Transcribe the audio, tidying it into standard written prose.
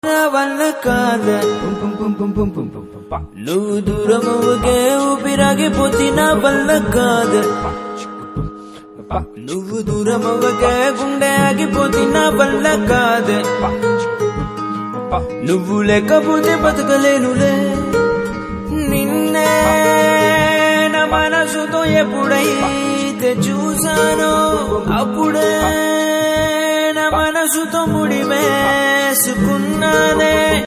వల్ల కాద నువ్వు దూరమవుగే ఊపిరాగిపోతే నా వల్ల కాద నువ్వు దూరమవుగే గుండె ఆగిపోతే నా వల్ల కాద నువ్వు లేకపోతే బతకలేనులే నిన్నే నా మనసుతో ఎప్పుడైతే చూసానో అప్పుడే నా మనసుతో ముడివేసుకున్నానే